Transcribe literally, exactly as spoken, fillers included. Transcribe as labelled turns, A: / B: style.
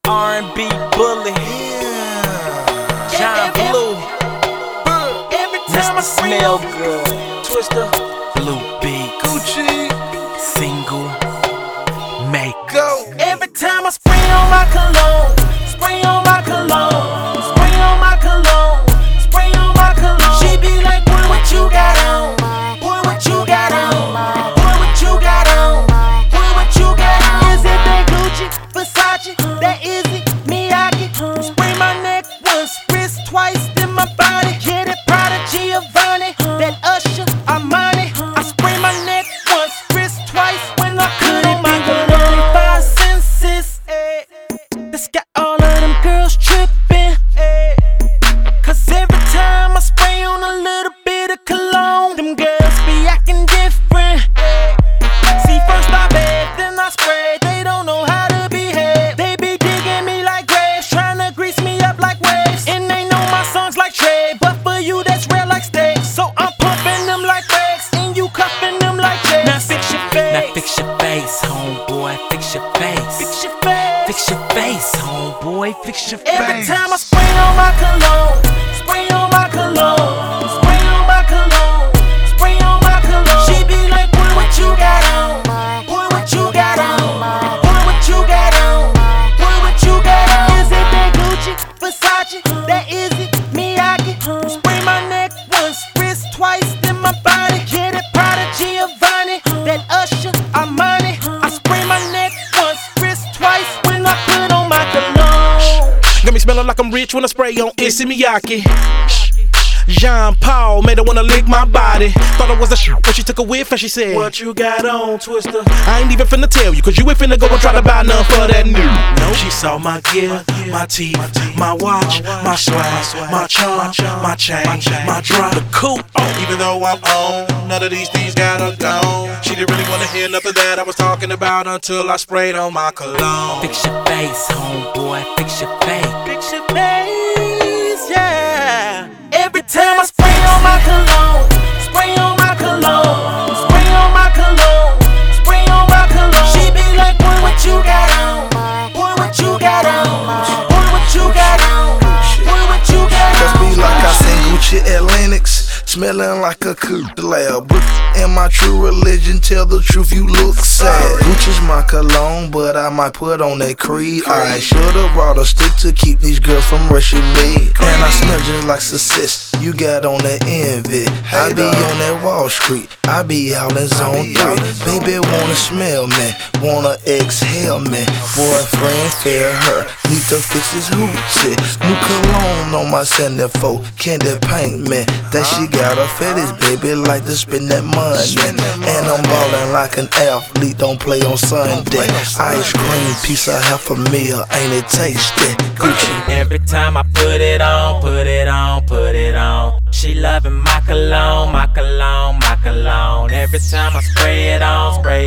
A: R and B bully.
B: Yeah.
A: John Blue.
B: Every time I
A: Mister Smell Good.
B: Twister.
A: Blue Beat.
B: Gucci.
A: Single. Make.
B: Go. Every time I spray on my cologne. Spray on my cologne. Spray on my cologne. Spray on my cologne. She be like, boy, what you got on? Boy, what you got on? Boy, what you got on? Boy, what you got on? Is it that Gucci, Versace, that Izzy, Miyake? Spray my neck once, wrist twice, then my body. Get it, Prada, Giovanni, that Usher, Armani. I spray my neck once, wrist twice when I put on my cologne. Five senses, this got all of them girls tripping. Cause every time I spray on a little bit of cologne, them girls be acting different. See, first I bathe, then I spray. They don't know how to behave. They be digging me like graves, trying to grease me up like waves. And they know my songs like Trey, but for you that's rare like steak. So I'm pumping them like Rex, and you cuffing them like Jay. Now fix your face.
A: Now fix your face, homeboy. Fix your face.
B: Fix your face.
A: Fix your face, homeboy. Fix your
B: Every
A: face.
B: time I spray on my cologne, spray on my cologne, spray on my cologne, spray on my cologne. She be like, boy, what you got on? Boy, what you got on? Boy, what you got on? Boy, what you got on? Is it that Gucci, Versace, that Izzy, Miyake? Spray my neck once, wrist twice, then my body. Get it, Prada, Giovanni, that Usher, Armani. I spray my neck once, wrist twice when I put on my cologne.
C: Got me smelling like I'm rich when I spray on Issey Miyake. Jean Paul made her wanna lick my body. Thought I was a sh**, but she took a whiff and she said,
B: What you got on, Twister?
C: I ain't even finna tell you, cause you ain't finna go and try to buy none for that new. No, she saw my gear, my teeth, my watch, my swag, my charm, my chain, my drop, the coupe.
D: Oh, even though I'm on, none of these things got her gone. She didn't really wanna hear nothing that I was talking about until I sprayed on my cologne.
A: Fix your face, homeboy. Fix your face.
B: Fix your face, yeah. Every time I spray on my cologne, spray on my cologne, spray on my cologne, spray on my cologne. She be like, boy, what you got on? Boy, what you got on? Boy, what you got on? Boy, what you got on?
E: Just be like I seen Gucci at Lennox, smelling like a coop lab. And my true religion, tell the truth, you look sad. Gucci's my cologne, but I might put on that Creed. I should've brought a stick to keep these girls from rushing me. And I smell just like success, you got on that envy. I be on that Wall Street, I be out in zone three. Baby wanna smell me, wanna exhale me. Boyfriend fair her, need to fix his hoochie. New cologne on my seventy-four, candy paint me. That she got a fetish, baby, like to spend that money. And I'm ballin' like an athlete, don't play on Sunday. Ice cream, piece of half a meal, ain't it tasty? Gucci.
A: Every time I put it on, put it on, put it on. She loving my cologne, my cologne, my cologne. Every time I spray it on, spray